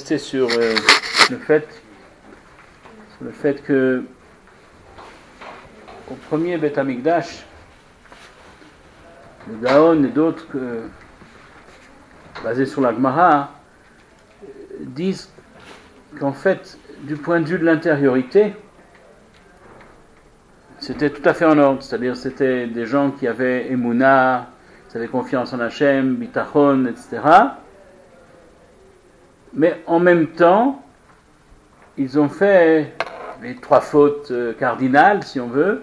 C'est sur le fait que au premier Beth Amikdash, le Gaon et d'autres basés sur la Gemara disent qu'en fait, du point de vue de l'intériorité, c'était tout à fait en ordre, c'est-à-dire c'était des gens qui avaient Emouna, qui avaient confiance en Hachem, Bitachon, etc. Mais en même temps, ils ont fait les 3 fautes cardinales, si on veut,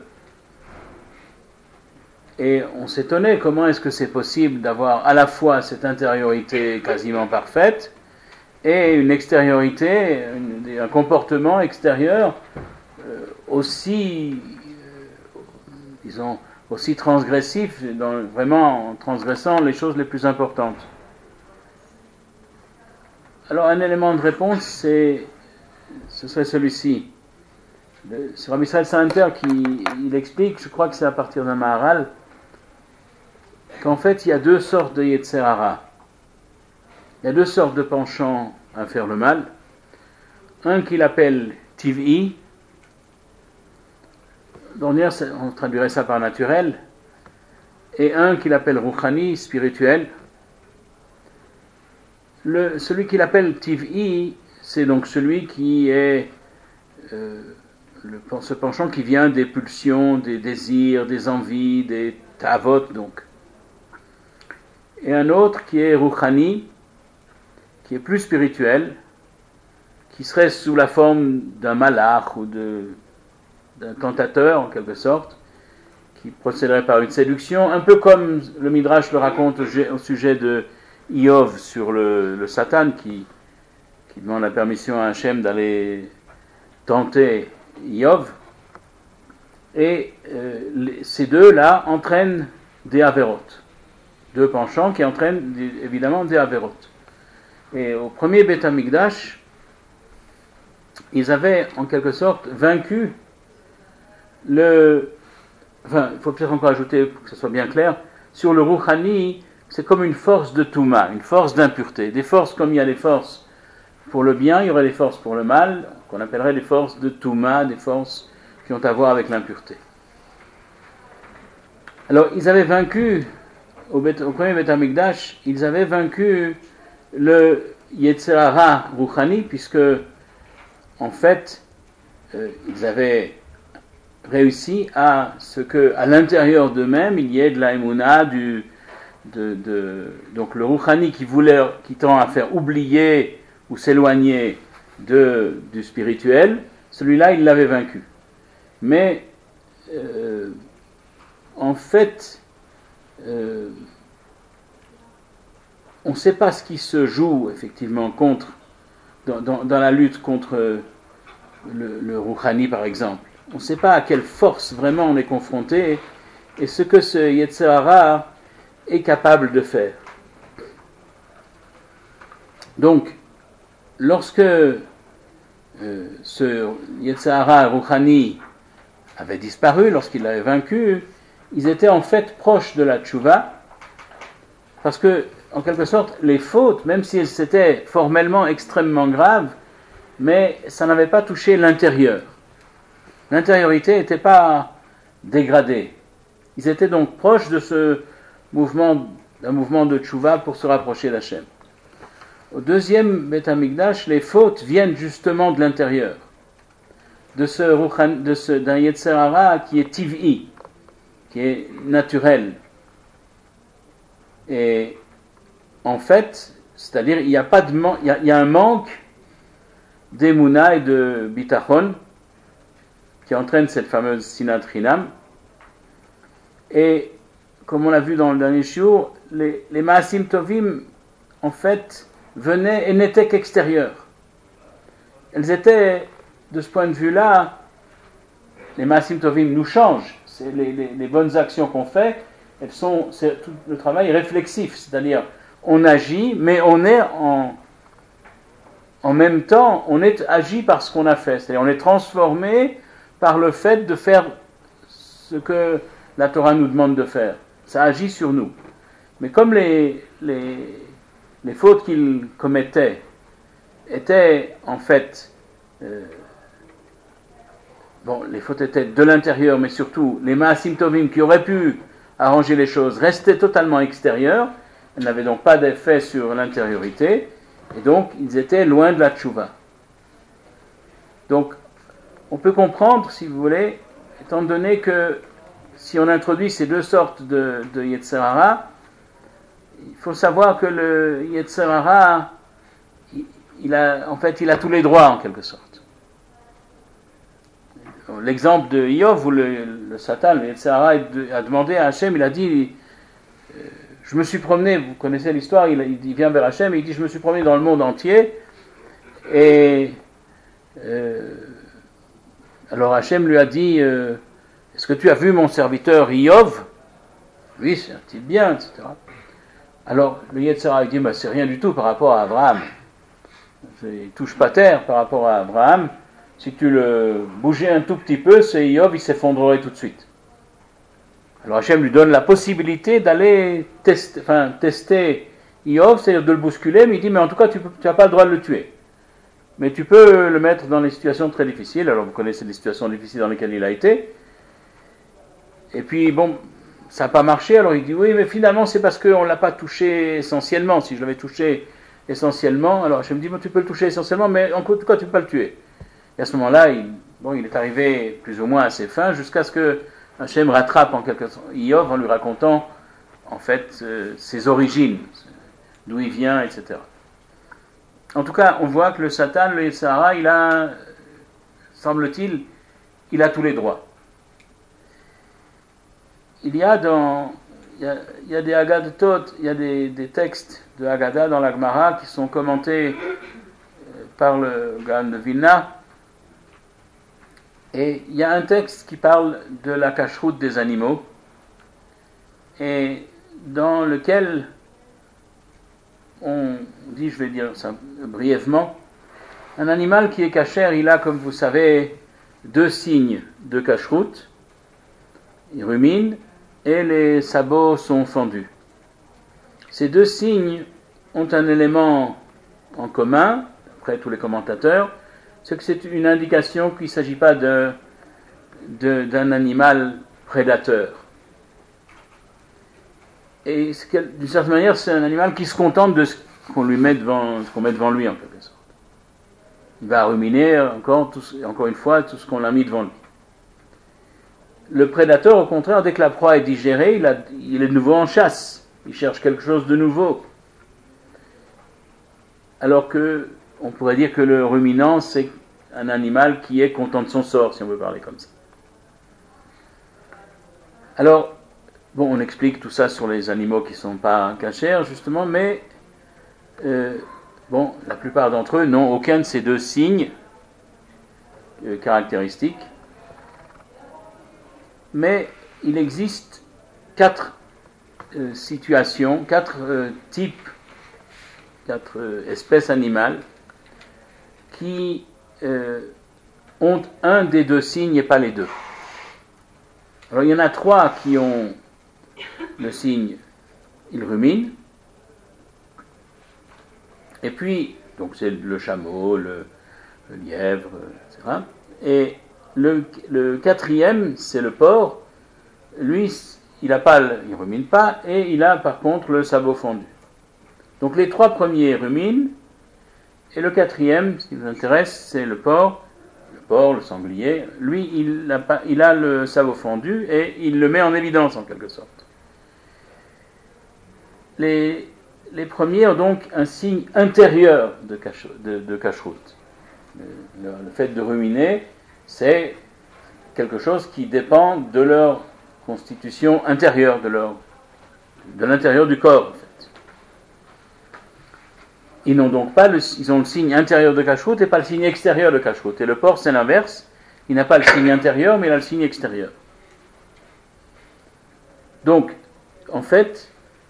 et on s'étonnait comment est-ce que c'est possible d'avoir à la fois cette intériorité quasiment parfaite et une extériorité, un comportement extérieur aussi, disons, aussi transgressif, vraiment en transgressant les choses les plus importantes. Alors un élément de réponse, ce serait celui-ci. C'est Rabbi Israël Salanter qui il explique, je crois que c'est à partir d'un Maharal, qu'en fait il y a 2 sortes de Yetzer Hara. Il y a 2 sortes de penchants à faire le mal. Un qu'il appelle Tiv'i, on traduirait ça par naturel, et un qu'il appelle Rouchani, spirituel. Celui qu'il appelle Tiv'i, c'est donc celui qui est ce penchant qui vient des pulsions, des désirs, des envies, des ta'avot donc. Et un autre qui est Rouchani, qui est plus spirituel, qui serait sous la forme d'un malach ou d'un tentateur en quelque sorte, qui procéderait par une séduction, un peu comme le Midrash le raconte au sujet de Iov sur le Satan qui demande la permission à Hachem d'aller tenter Iov. Et ces deux-là entraînent des avérotes. 2 penchants qui entraînent évidemment des avérotes. Et au premier Beth Amikdash, ils avaient en quelque sorte vaincu il faut peut-être encore ajouter pour que ce soit bien clair, sur le Rouchani, c'est comme une force de Touma, une force d'impureté. Des forces comme il y a des forces pour le bien, il y aurait des forces pour le mal, qu'on appellerait des forces de Touma, des forces qui ont à voir avec l'impureté. Alors, ils avaient vaincu, au premier Beth Amikdash, ils avaient vaincu le Yetzer Hara Rouchani, puisque, en fait, ils avaient réussi à ce qu'à l'intérieur d'eux-mêmes, il y ait de la Emouna, donc le Rouchani qui tend à faire oublier ou s'éloigner du spirituel, celui-là, il l'avait vaincu. Mais, en fait, on ne sait pas ce qui se joue, effectivement, dans la lutte contre le Rouchani, par exemple. On ne sait pas à quelle force vraiment on est confronté et ce que ce Yetzer Hara est capable de faire. Donc, lorsque ce Yetzer Hara Rouchani avait disparu, lorsqu'il l'avait vaincu, ils étaient en fait proches de la tchouva, parce que, en quelque sorte, les fautes, même si elles étaient formellement extrêmement graves, mais ça n'avait pas touché l'intérieur. L'intériorité n'était pas dégradée. Ils étaient donc proches de d'un mouvement de tchouva pour se rapprocher d'Hachem. Au deuxième Beth Amikdash, les fautes viennent justement de l'intérieur, d'un Yetzer Hara qui est tiv'i, qui est naturel. Et en fait, c'est-à-dire il y a un manque d'Emouna et de Bitachon qui entraîne cette fameuse Sinat Chinam. Et comme on l'a vu dans le dernier shiur, les Maasim Tovim en fait venaient et n'étaient qu'extérieurs. Elles étaient, de ce point de vue-là, les Maasim Tovim nous changent. C'est les bonnes actions qu'on fait, c'est tout le travail réflexif, c'est-à-dire on agit, mais on est en même temps, on est agi par ce qu'on a fait, c'est-à-dire on est transformé par le fait de faire ce que la Torah nous demande de faire. Ça agit sur nous. Mais comme les fautes qu'ils commettaient étaient en fait, les fautes étaient de l'intérieur, mais surtout les Ma'asim Tovim qui auraient pu arranger les choses restaient totalement extérieures, elles n'avaient donc pas d'effet sur l'intériorité, et donc ils étaient loin de la tchouva. Donc on peut comprendre, si vous voulez, étant donné que si on introduit ces deux sortes de Yetzer Hara, il faut savoir que le Yetzer Hara, il a tous les droits en quelque sorte. L'exemple de Iyov où le Satan, le Yetzer Hara, a demandé à Hachem, il a dit, je me suis promené, vous connaissez l'histoire, il vient vers Hachem et il dit, je me suis promené dans le monde entier, et alors Hachem lui a dit, est-ce que tu as vu mon serviteur Iyov? Oui, c'est un type bien, etc. Alors le Yetzer Hara dit, c'est rien du tout par rapport à Abraham. Il touche pas terre par rapport à Abraham. Si tu le bougeais un tout petit peu, ce Iyov, il s'effondrerait tout de suite. Alors Hachem lui donne la possibilité d'aller tester Iyov, c'est-à-dire de le bousculer, mais il dit, mais en tout cas, tu n'as pas le droit de le tuer. Mais tu peux le mettre dans des situations très difficiles. Alors vous connaissez les situations difficiles dans lesquelles il a été. Et puis, ça n'a pas marché. Alors il dit, oui, mais finalement, c'est parce qu'on ne l'a pas touché essentiellement. Si je l'avais touché essentiellement, alors Hachem dit, tu peux le toucher essentiellement, mais en tout cas, tu ne peux pas le tuer. Et à ce moment-là, il est arrivé plus ou moins à ses fins, jusqu'à ce que Hachem rattrape en quelque sorte Iyov en lui racontant, en fait, ses origines, d'où il vient, etc. En tout cas, on voit que le Satan, le Yetzer Hara, semble-t-il, il a tous les droits. Il y a des Haggadot, il y a des textes de Haggadah dans la Gemara qui sont commentés par le Gaon de Vilna. Et il y a un texte qui parle de la cacheroute des animaux, et dans lequel on dit, je vais dire ça brièvement, un animal qui est cachère, il a, comme vous savez, 2 signes de cacheroute, il rumine, et les sabots sont fendus. Ces 2 signes ont un élément en commun, d'après tous les commentateurs, c'est que c'est une indication qu'il ne s'agit pas d'un animal prédateur. Et d'une certaine manière, c'est un animal qui se contente de ce qu'on met devant lui, en quelque sorte. Il va ruminer encore une fois tout ce qu'on a mis devant lui. Le prédateur, au contraire, dès que la proie est digérée, il est de nouveau en chasse. Il cherche quelque chose de nouveau. Alors que on pourrait dire que le ruminant, c'est un animal qui est content de son sort, si on veut parler comme ça. Alors, on explique tout ça sur les animaux qui ne sont pas cachers, justement, mais la plupart d'entre eux n'ont aucun de ces 2 signes caractéristiques. Mais il existe 4 situations, 4 types, 4 espèces animales qui ont un des 2 signes et pas les 2. Alors il y en a 3 qui ont le signe, ils ruminent. Et puis, donc c'est le chameau, le lièvre, etc. Et le 4e, c'est le porc. Lui, il rumine pas, et il a par contre le sabot fendu. Donc les 3 premiers ruminent, et le 4e, ce qui nous intéresse, c'est le porc, le sanglier. Lui, il a le sabot fendu, et il le met en évidence en quelque sorte. Les premiers ont donc un signe intérieur de cacheroute. Le fait de ruminer, c'est quelque chose qui dépend de leur constitution intérieure, de l'intérieur du corps, en fait. Ils n'ont donc pas ils ont le signe intérieur de cacheroute et pas le signe extérieur de cacheroute. Et le porc, c'est l'inverse. Il n'a pas le signe intérieur, mais il a le signe extérieur. Donc, en fait,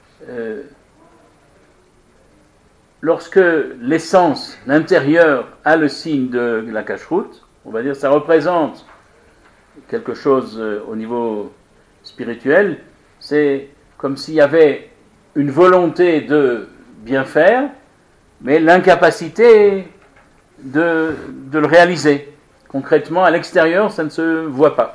lorsque l'essence, l'intérieur, a le signe de la cacheroute, on va dire ça représente quelque chose au niveau spirituel, c'est comme s'il y avait une volonté de bien faire, mais l'incapacité de le réaliser. Concrètement, à l'extérieur, ça ne se voit pas.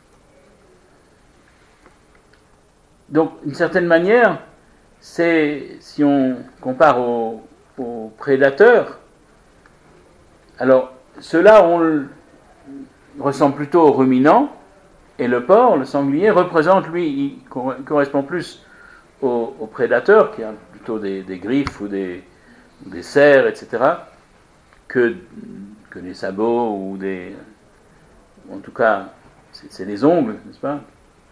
Donc, d'une certaine manière, si on compare aux prédateurs, alors ceux-là ressemblent plutôt aux ruminants, et le porc, le sanglier, représente, lui, il correspond plus aux prédateurs, qui ont plutôt des griffes ou des serres, etc., que des sabots ou en tout cas, c'est des ongles, n'est-ce pas?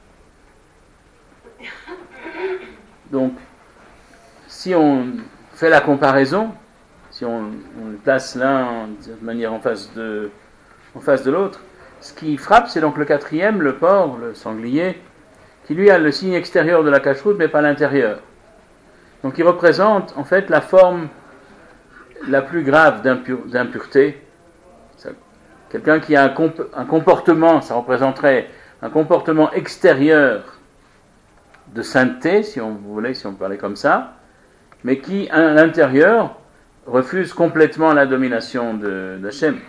Donc, si on fait la comparaison, si on place l'un de manière en face de l'autre, ce qui frappe, c'est donc le quatrième, le porc, le sanglier, qui lui a le signe extérieur de la cache-route, mais pas l'intérieur. Donc il représente en fait la forme la plus grave d'impureté. Quelqu'un qui a un comportement, ça représenterait un comportement extérieur de sainteté, si on parlait comme ça, mais qui, à l'intérieur, refuse complètement la domination d'Hachem.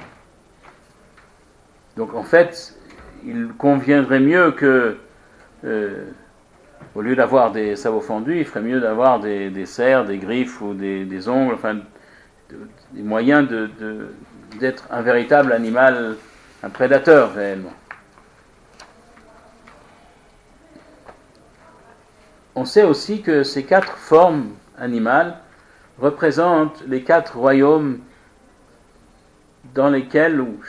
Donc en fait, il conviendrait mieux que, au lieu d'avoir des sabots fendus, il ferait mieux d'avoir des serres, des griffes ou des ongles, enfin, des moyens d'être un véritable animal, un prédateur réellement. On sait aussi que ces 4 formes animales représentent les 4 royaumes dans lesquels ou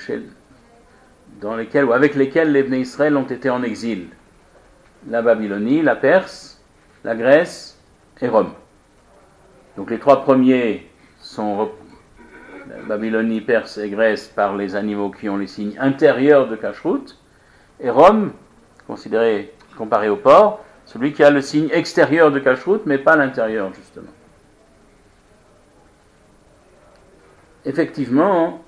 avec lesquels les Bnei Israël ont été en exil. La Babylonie, la Perse, la Grèce et Rome. Donc les 3 premiers sont Babylonie, Perse et Grèce par les animaux qui ont les signes intérieurs de cache-route, et Rome, comparé au porc, celui qui a le signe extérieur de cache-route, mais pas l'intérieur, justement. Effectivement,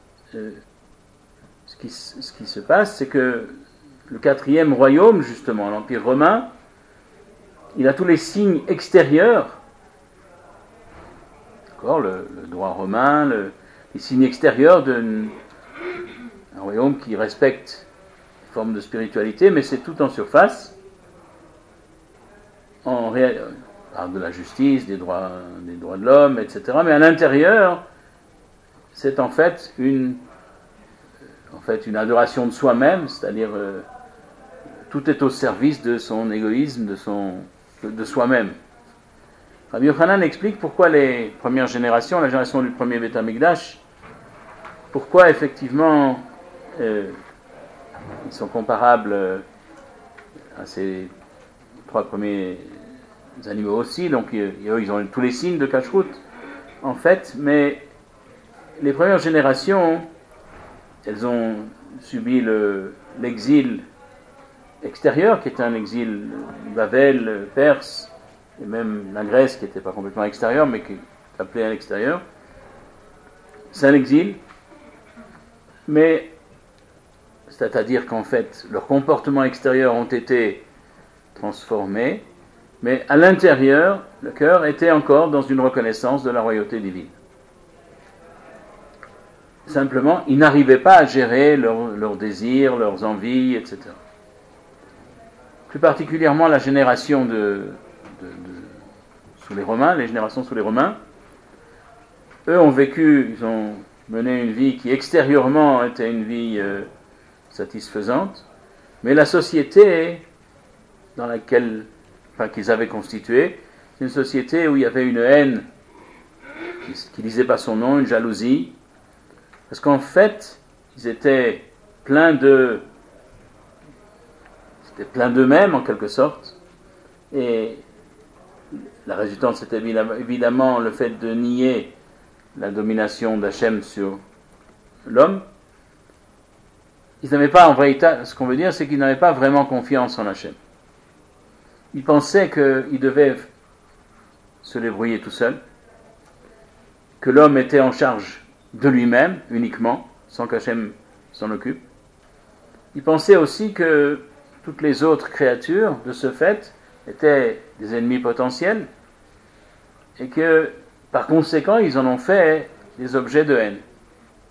ce qui se passe, c'est que le 4e royaume, justement, l'Empire romain, il a tous les signes extérieurs, d'accord, le droit romain, les signes extérieurs d'un royaume qui respecte les formes de spiritualité, mais c'est tout en surface. De la justice, des droits de l'homme, etc. Mais à l'intérieur, c'est en fait une adoration de soi-même, c'est-à-dire tout est au service de son égoïsme, de soi-même. Rabbi Yochanan explique pourquoi les premières générations, la génération du premier Beth Amikdash, pourquoi effectivement ils sont comparables à ces 3 premiers animaux aussi, donc eux ils ont tous les signes de cache-route en fait, mais les premières générations, elles ont subi l'exil extérieur, qui était un exil Babel, Perse, et même la Grèce, qui n'était pas complètement extérieur, mais qui est appelée à l'extérieur. C'est un exil, mais c'est-à-dire qu'en fait, leurs comportements extérieurs ont été transformés, mais à l'intérieur, le cœur était encore dans une reconnaissance de la royauté divine. Simplement, ils n'arrivaient pas à gérer leurs désirs, leurs envies, etc. Plus particulièrement la génération sous les Romains, les générations sous les Romains, eux ils ont mené une vie qui extérieurement était une vie satisfaisante, mais la société qu'ils avaient constituée, c'est une société où il y avait une haine qui ne disait pas son nom, une jalousie, parce qu'en fait, ils étaient pleins d'eux-mêmes en quelque sorte, et la résultante c'était évidemment le fait de nier la domination d'Hachem sur l'homme. Ils n'avaient pas en vérité, ce qu'on veut dire, c'est qu'ils n'avaient pas vraiment confiance en Hachem. Ils pensaient qu'ils devaient se débrouiller tout seuls, que l'homme était en charge de lui-même uniquement, sans qu'Hachem s'en occupe. Ils pensaient aussi que toutes les autres créatures, de ce fait, étaient des ennemis potentiels, et que, par conséquent, ils en ont fait des objets de haine.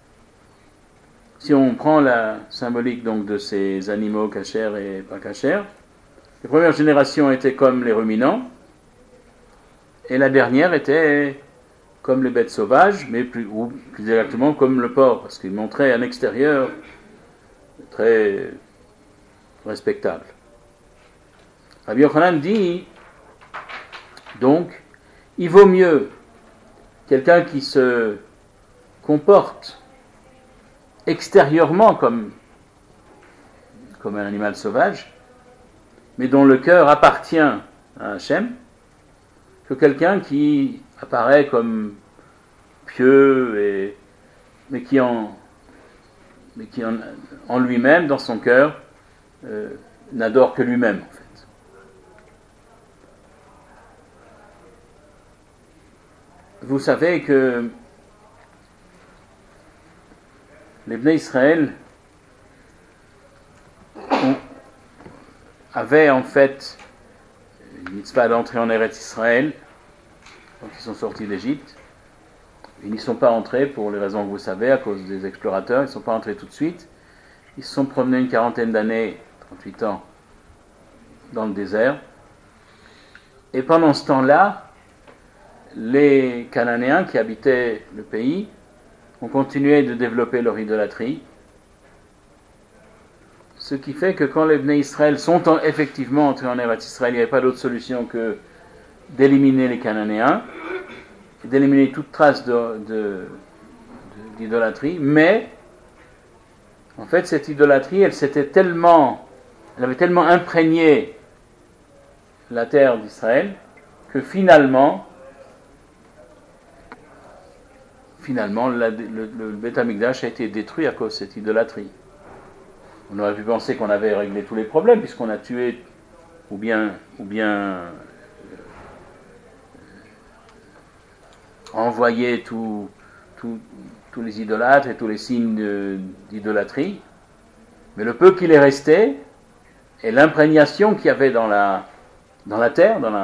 si on prend la symbolique donc de ces animaux cachers et pas cachers, les premières générations étaient comme les ruminants, et la dernière était comme les bêtes sauvages, mais plus exactement comme le porc, parce qu'il montrait un extérieur très respectable. Rabbi Yochanan dit, donc, il vaut mieux quelqu'un qui se comporte extérieurement comme un animal sauvage, mais dont le cœur appartient à Hachem, que quelqu'un qui apparaît comme pieux, mais qui en lui-même, dans son cœur, n'adore que lui-même, en fait. Vous savez que les Bnei Israël avaient en fait une mitzvah d'entrer en Eretz Israël quand ils sont sortis d'Égypte. Ils n'y sont pas entrés pour les raisons que vous savez, à cause des explorateurs. Ils ne sont pas entrés tout de suite. Ils se sont promenés une quarantaine d'années, 38 ans, dans le désert. Et pendant ce temps-là, les Cananéens qui habitaient le pays ont continué de développer leur idolâtrie. Ce qui fait que quand les Bnei Israël sont effectivement entrés en Eretz Israël, il n'y avait pas d'autre solution que d'éliminer les Cananéens, d'éliminer toute trace d'idolâtrie, mais en fait cette idolâtrie, elle avait tellement imprégné la terre d'Israël que finalement le Beth Amikdash a été détruit à cause de cette idolâtrie. On aurait pu penser qu'on avait réglé tous les problèmes puisqu'on a tué ou bien envoyé tous les idolâtres et tous les signes d'idolâtrie, mais le peu qu'il est resté et l'imprégnation qu'il y avait dans la terre, dans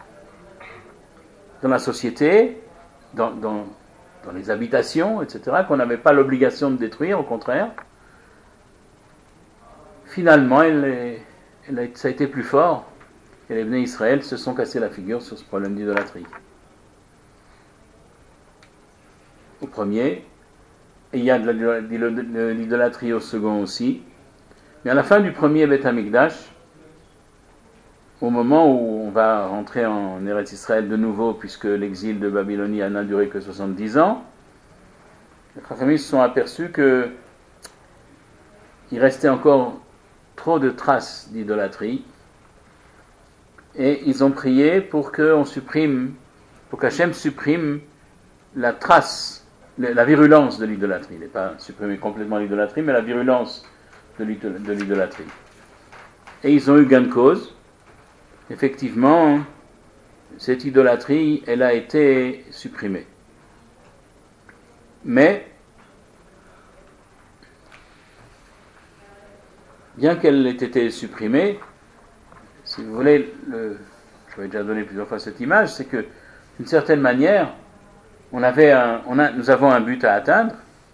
la société, dans les habitations, etc., qu'on n'avait pas l'obligation de détruire, au contraire, finalement, ça a été plus fort, et les Bnei Israël se sont cassés la figure sur ce problème d'idolâtrie. Au premier, et il y a de l'idolâtrie au second aussi, mais à la fin du premier Beth Amikdash, au moment où on va rentrer en Eretz Israël de nouveau, puisque l'exil de Babylonie n'a duré que 70 ans, les Chachamim se sont aperçus qu'il restait encore trop de traces d'idolâtrie, et ils ont prié pour qu'Hachem supprime la trace, la virulence de l'idolâtrie. Il n'est pas supprimé complètement l'idolâtrie, mais la virulence de l'idolâtrie. Et ils ont eu gain de cause. Effectivement, cette idolâtrie, elle a été supprimée. Mais, bien qu'elle ait été supprimée, si vous voulez, je vais déjà donner plusieurs fois cette image, c'est que, d'une certaine manière, nous avons un but à atteindre,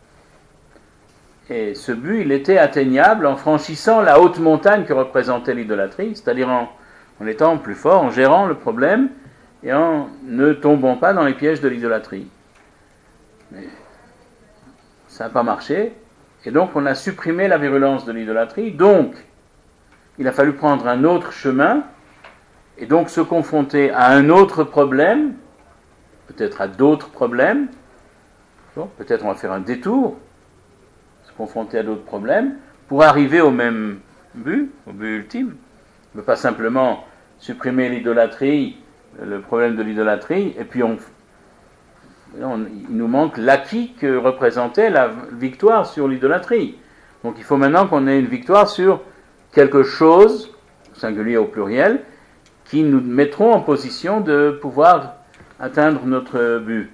et ce but, il était atteignable en franchissant la haute montagne que représentait l'idolâtrie, c'est-à-dire en étant plus fort, en gérant le problème et en ne tombant pas dans les pièges de l'idolâtrie. Mais ça n'a pas marché, et donc on a supprimé la virulence de l'idolâtrie, donc il a fallu prendre un autre chemin, et donc se confronter à un autre problème, peut-être à d'autres problèmes, bon, peut-être on va faire un détour, se confronter à d'autres problèmes, pour arriver au même but, au but ultime. On ne peut pas simplement supprimer l'idolâtrie, le problème de l'idolâtrie, et puis il nous manque l'acquis que représentait la victoire sur l'idolâtrie. Donc il faut maintenant qu'on ait une victoire sur quelque chose, singulier au pluriel, qui nous mettront en position de pouvoir atteindre notre but.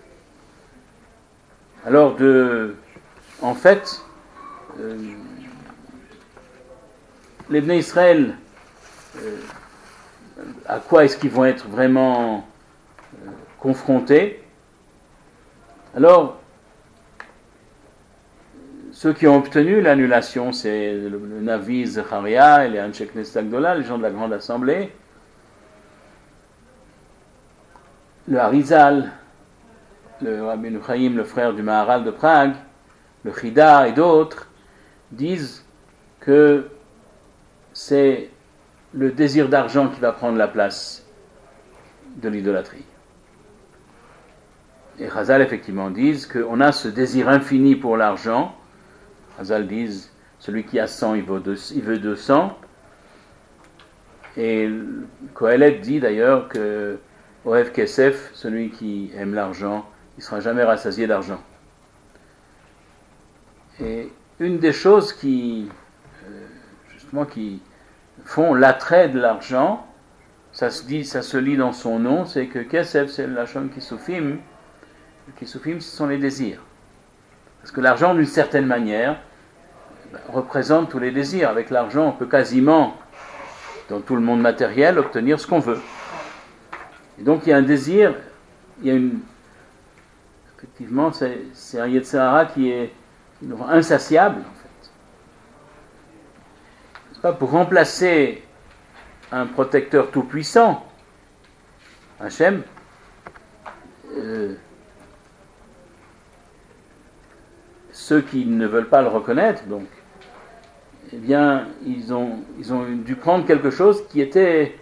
Alors en fait, les Bnei Israël, à quoi est-ce qu'ils vont être vraiment confrontés? Alors, ceux qui ont obtenu l'annulation, c'est le Navi Zecharia et les Anshe Knesset Agdola, les gens de la Grande Assemblée, le Harizal, le Rabbi Chaim, le frère du Maharal de Prague, le Chida et d'autres, disent que c'est le désir d'argent qui va prendre la place de l'idolâtrie. Et Chazal, effectivement, disent qu'on a ce désir infini pour l'argent. Chazal disent, celui qui a 100, il veut 200. Et Kohelet dit d'ailleurs que Ohev Kesef, celui qui aime l'argent, il ne sera jamais rassasié d'argent. Et une des choses qui font l'attrait de l'argent, ça se lit dans son nom, c'est que Kesef, c'est la Lachon Kisufim. Kisufim, ce sont les désirs. Parce que l'argent, d'une certaine manière, représente tous les désirs. Avec l'argent, on peut quasiment, dans tout le monde matériel, obtenir ce qu'on veut. Et donc, il y a un désir, effectivement, c'est un Yetzer Hara qui est insatiable, en fait. C'est pas pour remplacer un protecteur tout-puissant, Hachem, ceux qui ne veulent pas le reconnaître, donc, eh bien, ils ont dû prendre quelque chose qui était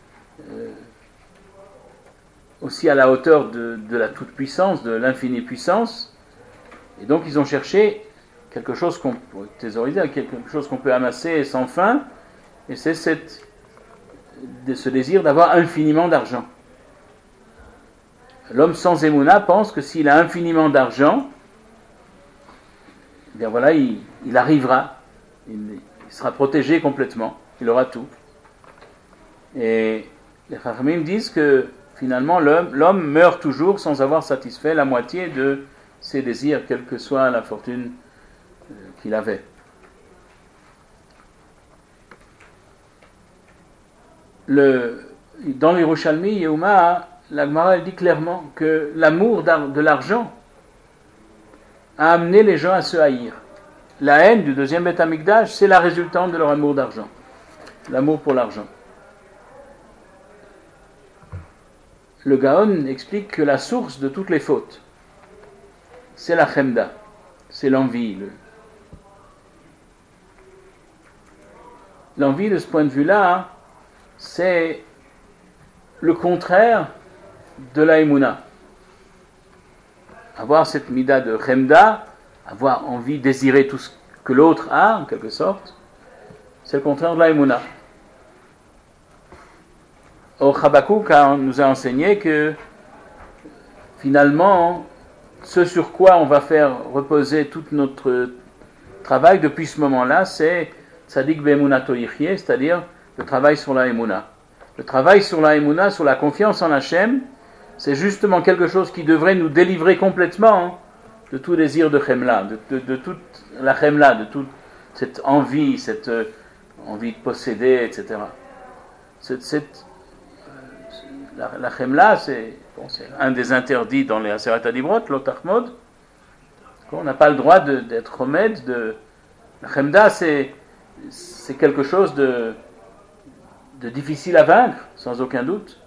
aussi à la hauteur de la toute-puissance, de l'infinie puissance, et donc ils ont cherché quelque chose qu'on peut thésauriser, quelque chose qu'on peut amasser sans fin, et c'est ce désir d'avoir infiniment d'argent. L'homme sans émouna pense que s'il a infiniment d'argent, eh bien voilà, il arrivera, il sera protégé complètement, il aura tout. Et les Chachamim disent que finalement l'homme meurt toujours sans avoir satisfait la moitié de ses désirs, quelle que soit la fortune qu'il avait. Dans l'Yerushalmi, Yehuma, la Gemara dit clairement que l'amour de l'argent a amené les gens à se haïr. La haine du deuxième Beth Amikdash, c'est la résultante de leur amour d'argent. L'amour pour l'argent. Le Gaon explique que la source de toutes les fautes, c'est la chemda, c'est l'envie. L'envie, de ce point de vue-là, c'est le contraire de la émouna. Avoir cette mida de chemda, avoir envie, désirer tout ce que l'autre a, en quelque sorte, c'est le contraire de la émouna. Or, Habakkuk nous a enseigné que finalement, ce sur quoi on va faire reposer tout notre travail depuis ce moment-là, c'est Tzadik be'emunato yichye, c'est-à-dire le travail sur la émouna. Le travail sur la émouna, sur la confiance en Hachem, c'est justement quelque chose qui devrait nous délivrer complètement de tout désir de chemla, de toute la chemla, de toute cette envie de posséder, etc. La chemla, c'est un des interdits dans les Aseret HaDibrot, l'otachmod. On n'a pas le droit d'être remède. La chemda, c'est quelque chose de difficile à vaincre, sans aucun doute.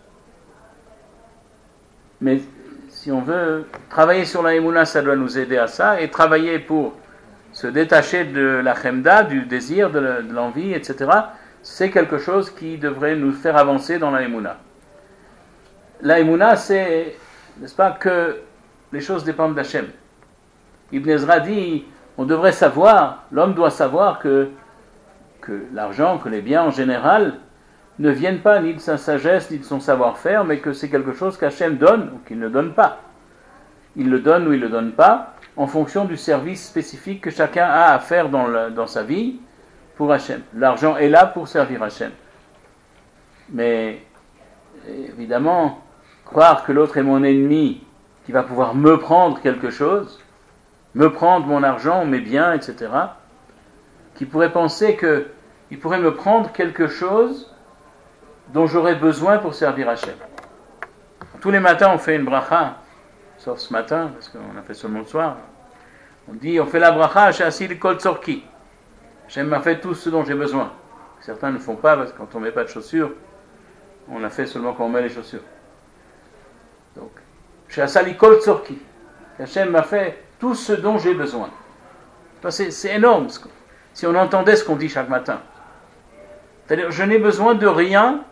Mais si on veut travailler sur la émouna, ça doit nous aider à ça, et travailler pour se détacher de la chemda, du désir, de l'envie, etc., c'est quelque chose qui devrait nous faire avancer dans la émouna. La émouna, c'est, n'est-ce pas, que les choses dépendent d'Hachem. Ibn Ezra dit, on devrait savoir, l'homme doit savoir que l'argent, que les biens en général, ne viennent pas ni de sa sagesse, ni de son savoir-faire, mais que c'est quelque chose qu'Hachem donne ou qu'il ne donne pas. Il le donne ou il ne le donne pas, en fonction du service spécifique que chacun a à faire dans sa vie pour Hachem. L'argent est là pour servir Hachem. Mais, évidemment, croire que l'autre est mon ennemi, qui va pouvoir me prendre quelque chose, me prendre mon argent, mes biens, etc., qui pourrait penser qu'il pourrait me prendre quelque chose dont j'aurais besoin pour servir Hachem. Tous les matins, on fait une bracha, sauf ce matin, parce qu'on a fait seulement le soir. On fait la bracha, Sha'asil kol tzorki. Hachem m'a fait tout ce dont j'ai besoin. Certains ne font pas parce que quand on ne met pas de chaussures, on l'a fait seulement quand on met les chaussures. Donc, Sha'asil kol tzorki. Hachem m'a fait tout ce dont j'ai besoin. C'est énorme. Si on entendait ce qu'on dit chaque matin. C'est-à-dire, je n'ai besoin de rien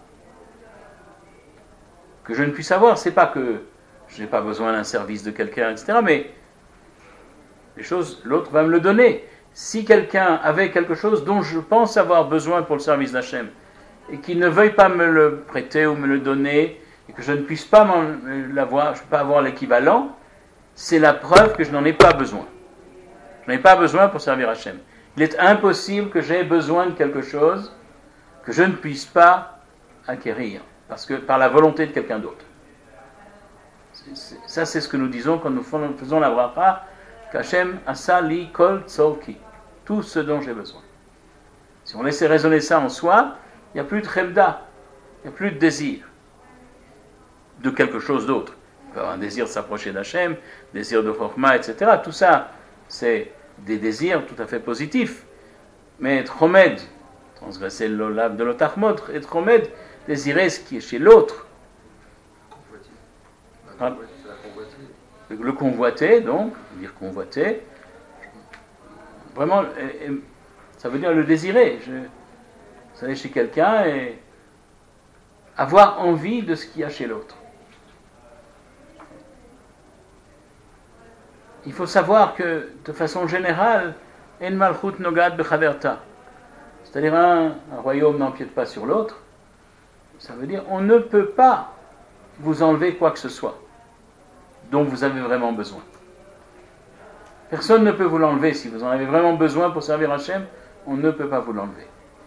que je ne puisse avoir. C'est pas que je n'ai pas besoin d'un service de quelqu'un, etc. Mais les choses, l'autre va me le donner. Si quelqu'un avait quelque chose dont je pense avoir besoin pour le service d'Hachem, et qu'il ne veuille pas me le prêter ou me le donner, et que je ne puisse pas l'avoir, je ne peux pas avoir l'équivalent, c'est la preuve que je n'en ai pas besoin. Je n'en ai pas besoin pour servir Hachem. Il est impossible que j'aie besoin de quelque chose que je ne puisse pas acquérir, parce que par la volonté de quelqu'un d'autre. Ça, c'est ce que nous disons quand nous faisons la bracha, qu'Hachem asa li kol tzorki, tout ce dont j'ai besoin. Si on laissait raisonner ça en soi, il n'y a plus de chemda, il n'y a plus de désir de quelque chose d'autre. On peut avoir un désir de s'approcher d'Hachem, désir de chokma, etc. Tout ça, c'est des désirs tout à fait positifs. Mais être chomed, transgresser l'olab de l'otachmod, être chomed, désirer ce qui est chez l'autre. Le convoiter, donc, dire convoiter, vraiment, ça veut dire le désirer. Vous allez chez quelqu'un et avoir envie de ce qu'il y a chez l'autre. Il faut savoir que, de façon générale, en malchut nogad bechaverta, c'est-à-dire un royaume n'empiète pas sur l'autre, ça veut dire on ne peut pas vous enlever quoi que ce soit dont vous avez vraiment besoin. Personne ne peut vous l'enlever. Si vous en avez vraiment besoin pour servir Hachem, on ne peut pas vous l'enlever.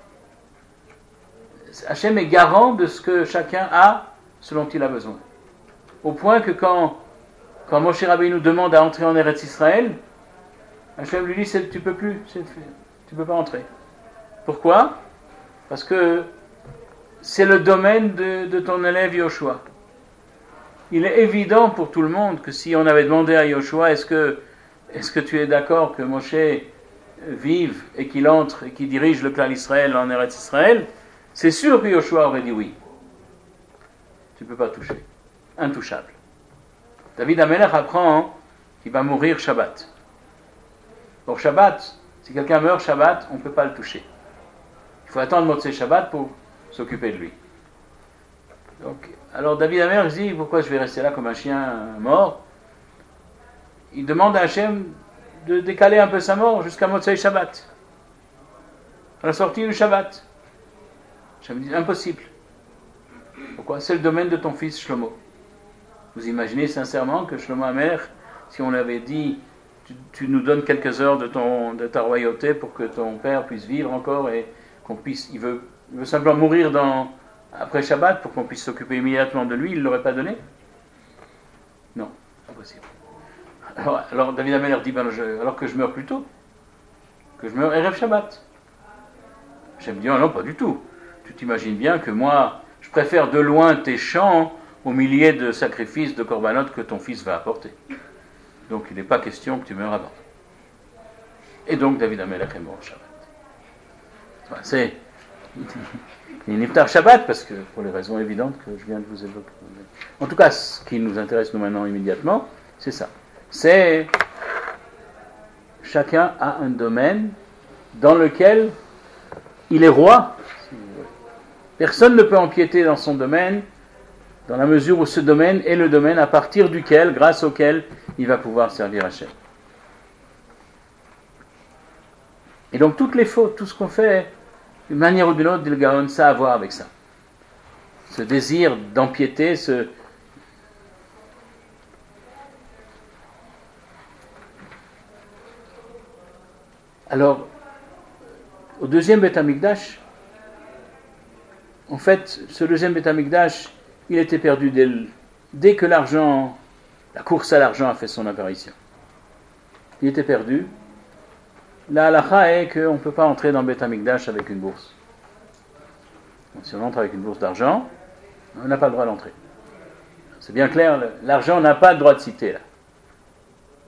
Hachem est garant de ce que chacun a, ce dont il a besoin. Au point que quand Moshe Rabbeinu nous demande à entrer en Eretz Israël, Hachem lui dit tu peux plus, tu peux pas entrer. Pourquoi? Parce que c'est le domaine de ton élève Yoshua. Il est évident pour tout le monde que si on avait demandé à Yoshua est-ce que tu es d'accord que Moshe vive et qu'il entre et qu'il dirige le clan Israël en Eretz Israël, c'est sûr que Yoshua aurait dit oui. Tu ne peux pas toucher. Intouchable. David Amelech apprend qu'il va mourir Shabbat. Pour Shabbat, si quelqu'un meurt Shabbat, on ne peut pas le toucher. Il faut attendre Motzei Shabbat pour s'occuper de lui. Donc, alors David Amelech dit pourquoi je vais rester là comme un chien mort. Il demande à Hachem de décaler un peu sa mort jusqu'à Motzei Shabbat, à la sortie du Shabbat. Hachem dit impossible. Pourquoi? C'est le domaine de ton fils Shlomo. Vous imaginez sincèrement que Shlomo Amelech, si on l'avait dit tu nous donnes quelques heures de ta royauté pour que ton père puisse vivre encore et qu'on puisse, il veut simplement mourir après Shabbat pour qu'on puisse s'occuper immédiatement de lui, il ne l'aurait pas donné? Non, impossible. Alors David Amelech dit alors que je meurs plus tôt, que je meurs Erev Shabbat. J'aime dire non, pas du tout. Tu t'imagines bien que moi, je préfère de loin tes chants aux milliers de sacrifices de korbanot que ton fils va apporter. Donc il n'est pas question que tu meurs avant. Et donc David Amelech est mort Shabbat. Enfin, c'est Niftar Shabbat, parce que pour les raisons évidentes que je viens de vous évoquer. En tout cas, ce qui nous intéresse nous maintenant immédiatement, c'est ça. C'est chacun a un domaine dans lequel il est roi. Personne ne peut empiéter dans son domaine, dans la mesure où ce domaine est le domaine à partir duquel, grâce auquel, il va pouvoir servir Hachem. Et donc toutes les fautes, tout ce qu'on fait, d'une manière ou d'une autre, dit le Gaon, ça a à voir avec ça. Ce désir d'empiéter, Alors, au deuxième Beth Amikdash, en fait, ce deuxième Beth Amikdash, il était perdu dès que la course à l'argent a fait son apparition. Il était perdu. La halakha est qu'on ne peut pas entrer dans Beth Amikdash avec une bourse. Donc, si on entre avec une bourse d'argent, on n'a pas le droit d'entrer. C'est bien clair, l'argent n'a pas le droit de citer là.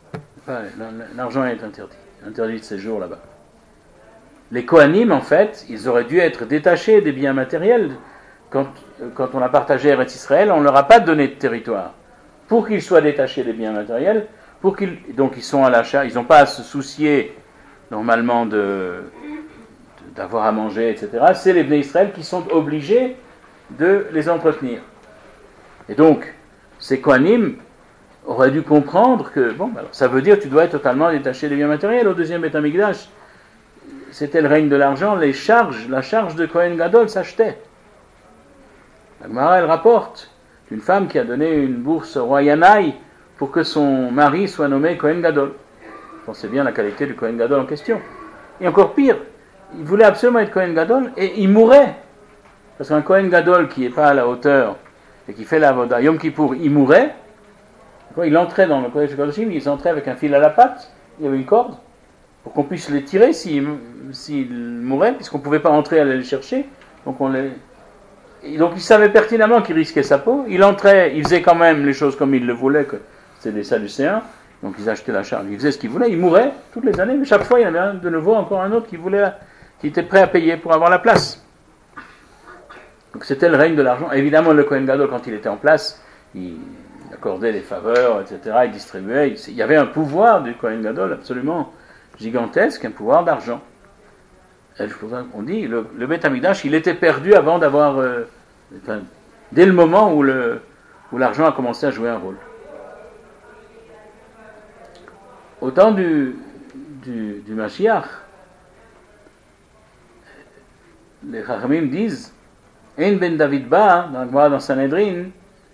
l'argent est interdit de séjour là-bas. Les Kohanim, en fait, ils auraient dû être détachés des biens matériels. Quand on a partagé Eretz Israël, on ne leur a pas donné de territoire. Pour qu'ils soient détachés des biens matériels, donc ils sont à l'achat, ils n'ont pas à se soucier normalement d'avoir à manger, etc. C'est les Bnei Israël qui sont obligés de les entretenir. Et donc, ces Kohanim auraient dû comprendre que, alors, ça veut dire que tu dois être totalement détaché des biens matériels. Au deuxième Beth Amikdash, c'était le règne de l'argent, la charge de Kohen Gadol s'achetait. La Gemara, elle rapporte d'une femme qui a donné une bourse au roi Yanaï pour que son mari soit nommé Kohen Gadol. Vous pensez bien la qualité du Kohen Gadol en question. Et encore pire, il voulait absolument être Kohen Gadol et il mourait. Parce qu'un Kohen Gadol qui n'est pas à la hauteur et qui fait la Avoda, Yom Kippour, il mourait. Il entrait dans le Kodesh Kodashim, il entrait avec un fil à la patte, il y avait une corde, pour qu'on puisse les tirer s'il mourait, puisqu'on ne pouvait pas entrer et aller les chercher. Donc il savait pertinemment qu'il risquait sa peau. Il entrait, il faisait quand même les choses comme il le voulait, que c'était des Sadducéens. Donc ils achetaient la charge, il faisait ce qu'il voulait, il mourait toutes les années, mais chaque fois il y en avait de nouveau encore un autre qui était prêt à payer pour avoir la place. Donc c'était le règne de l'argent. Évidemment, le Kohen Gadol, quand il était en place, il accordait des faveurs, etc., il distribuait. Il y avait un pouvoir du Kohen Gadol absolument gigantesque, un pouvoir d'argent. On dit, le Beth Amikdash, il était perdu avant d'avoir... dès le moment où l'argent a commencé à jouer un rôle. Au temps du Mashiach, les Chachamim disent, Ein ben David ba, dans Sanhedrin,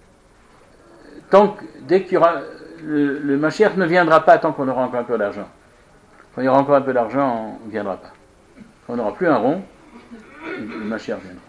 dès qu'il y aura, le Mashiach ne viendra pas tant qu'on aura encore un peu d'argent. Quand il y aura encore un peu d'argent, on ne viendra pas. Quand on n'aura plus un rond, le Mashiach viendra.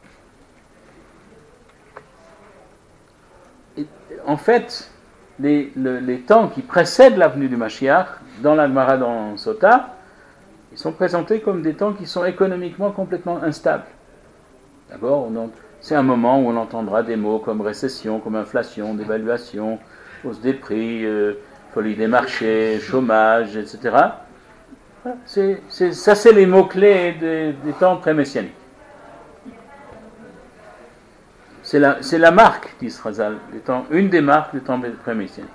Et, en fait, les temps qui précèdent la venue du Mashiach, dans la Gemara dans Sota, ils sont présentés comme des temps qui sont économiquement complètement instables. D'abord, c'est un moment où on entendra des mots comme récession, comme inflation, dévaluation, hausse des prix, folie des marchés, chômage, etc. Ça, c'est les mots-clés des temps pré-messianiques. C'est la marque, dit Srazal, une des marques des temps pré-messianiques.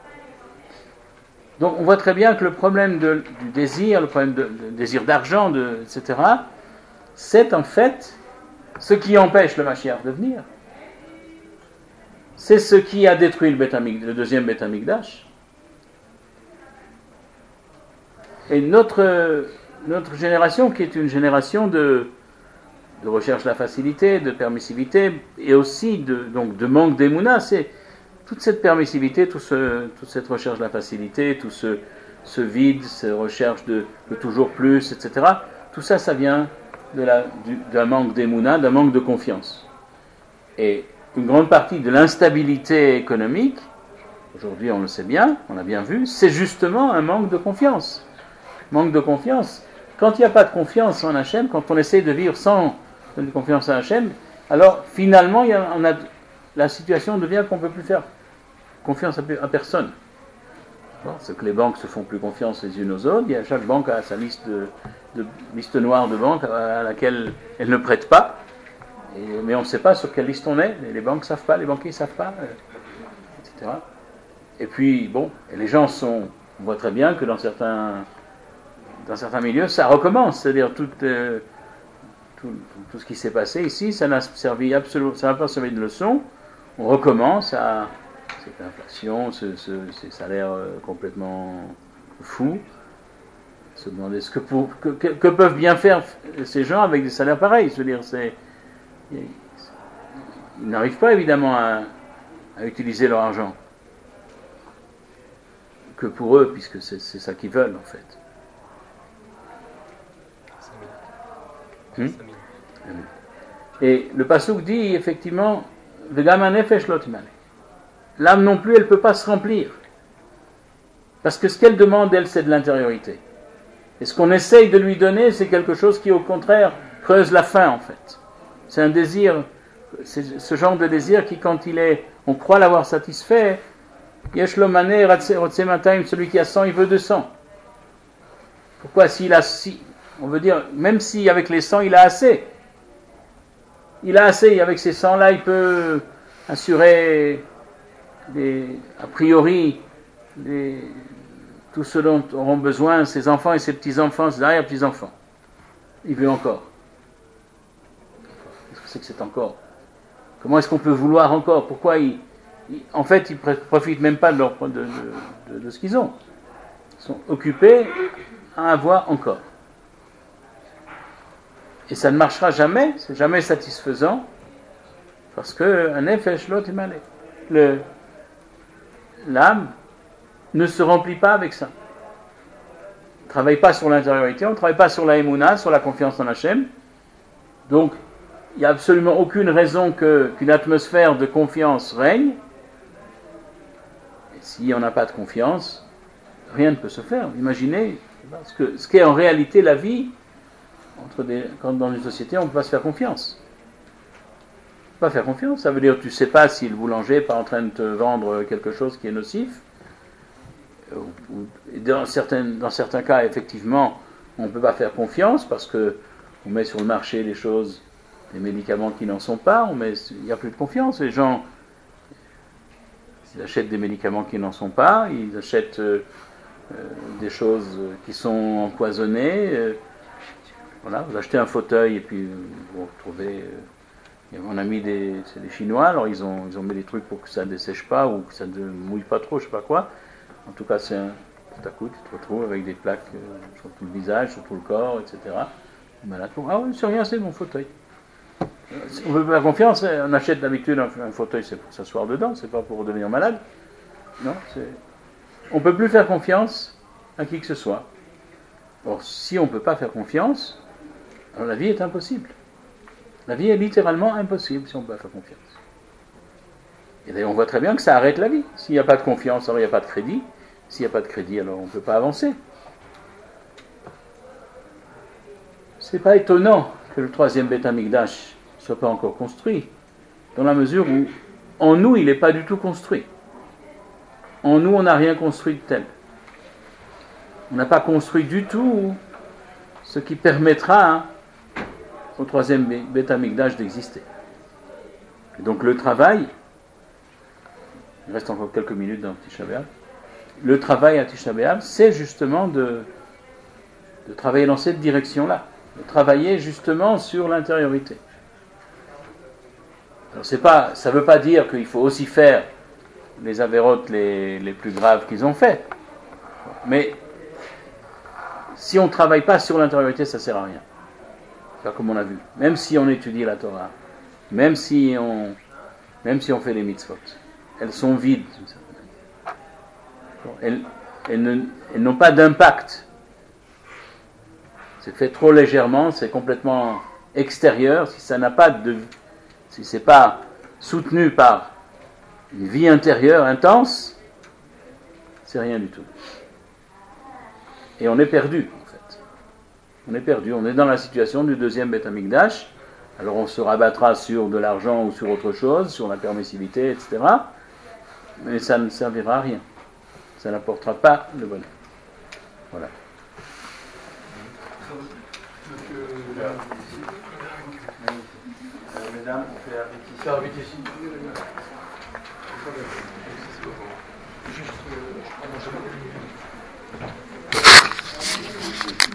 Donc on voit très bien que le problème du désir, le problème du désir d'argent, etc., c'est en fait ce qui empêche le Mashiach de venir. C'est ce qui a détruit le deuxième Beth Amikdash. Et notre génération, qui est une génération de recherche de la facilité, de permissivité, et aussi de manque d'émouna, c'est toute cette permissivité, toute cette recherche de la facilité, tout ce vide, cette recherche de toujours plus, etc. Tout ça, ça vient d'un manque d'émouna, d'un manque de confiance. Et une grande partie de l'instabilité économique, aujourd'hui on le sait bien, on l'a bien vu, c'est justement un manque de confiance. Manque de confiance. Quand il n'y a pas de confiance en Hachem, quand on essaie de vivre sans confiance en Hachem, alors finalement la situation devient qu'on ne peut plus faire confiance à personne. C'est que les banques se font plus confiance les unes aux autres. Chaque banque a sa liste noire de banques à laquelle elle ne prête pas. Mais on ne sait pas sur quelle liste on est. Les banques ne savent pas, les banquiers ne savent pas, etc. Et puis, les gens on voit très bien que dans certains milieux, ça recommence. C'est-à-dire tout ce qui s'est passé ici, ça n'a pas servi de leçon. On recommence à cette inflation, ces salaires complètement fous. Se demander que peuvent bien faire ces gens avec des salaires pareils. Je veux dire, ils n'arrivent pas évidemment à utiliser leur argent que pour eux, puisque c'est ça qu'ils veulent en fait. Et le passouk dit effectivement, l'âme non plus, elle ne peut pas se remplir. Parce que ce qu'elle demande, elle, c'est de l'intériorité. Et ce qu'on essaye de lui donner, c'est quelque chose qui, au contraire, creuse la faim, en fait. C'est un désir, c'est ce genre de désir qui, quand on croit l'avoir satisfait, Yesh lo mané rotse matayim, celui qui a 100, il veut 200. Pourquoi s'il a, on veut dire, même si avec les 100, il a assez. Il a assez, et avec ces 100-là, il peut assurer, a priori, tout ce dont auront besoin ses enfants et ses petits-enfants, ses arrière-petits-enfants. Il veut encore. Qu'est-ce que c'est que c'est encore? Comment est-ce qu'on peut vouloir encore? Pourquoi en fait, ils ne profitent même pas de ce qu'ils ont. Ils sont occupés à avoir encore. Et ça ne marchera jamais, c'est jamais satisfaisant, parce que un nefesh lo timale. L'âme ne se remplit pas avec ça. On ne travaille pas sur l'intériorité, on ne travaille pas sur la émouna, sur la confiance en Hachem. Donc, il n'y a absolument aucune raison qu'une atmosphère de confiance règne. Et si on n'a pas de confiance, rien ne peut se faire. Imaginez ce qu'est en réalité la vie. Quand dans une société, on ne peut pas se faire confiance. On ne peut pas faire confiance. Ça veut dire que tu ne sais pas si le boulanger n'est pas en train de te vendre quelque chose qui est nocif. Dans certains cas, effectivement, on ne peut pas faire confiance parce qu'on met sur le marché des médicaments qui n'en sont pas. Il n'y a plus de confiance. Les gens, ils achètent des médicaments qui n'en sont pas. Ils achètent des choses qui sont empoisonnées. Voilà, vous achetez un fauteuil et puis vous retrouvez. On a mis c'est des Chinois, alors ils ont mis des trucs pour que ça ne dessèche pas ou que ça ne mouille pas trop, je sais pas quoi. En tout cas, tout à coup, tu te retrouves avec des plaques sur tout le visage, sur tout le corps, etc. Malade. Ah oui, c'est rien, c'est mon fauteuil. On veut faire confiance, on achète d'habitude un fauteuil, c'est pour s'asseoir dedans, c'est pas pour devenir malade. Non, on ne peut plus faire confiance à qui que ce soit. Or, si on ne peut pas faire confiance, alors la vie est impossible. La vie est littéralement impossible si on ne peut pas faire confiance. Et d'ailleurs, on voit très bien que ça arrête la vie. S'il n'y a pas de confiance, alors il n'y a pas de crédit. S'il n'y a pas de crédit, alors on ne peut pas avancer. Ce n'est pas étonnant que le troisième Beth Amikdash ne soit pas encore construit, dans la mesure où, en nous, il n'est pas du tout construit. En nous, on n'a rien construit de tel. On n'a pas construit du tout ce qui permettra au troisième Beth Amikdash d'exister. Et donc le travail, il reste encore quelques minutes dans Tisha B'Av, le travail à Tisha B'Av, c'est justement de travailler dans cette direction-là, de travailler justement sur l'intériorité. Alors ça ne veut pas dire qu'il faut aussi faire les avérotes les plus graves qu'ils ont fait, mais si on ne travaille pas sur l'intériorité, ça ne sert à rien. C'est comme on a vu. Même si on étudie la Torah, même si on fait les mitzvot, elles sont vides. Elles n'ont pas d'impact. C'est fait trop légèrement, c'est complètement extérieur. Si c'est pas soutenu par une vie intérieure intense, c'est rien du tout. Et on est perdu, en fait. On est perdu. On est dans la situation du deuxième Beth Amikdash. Alors on se rabattra sur de l'argent ou sur autre chose, sur la permissivité, etc. Mais ça ne servira à rien. Ça n'apportera pas le bonheur. Voilà. Mesdames, on fait la répétition.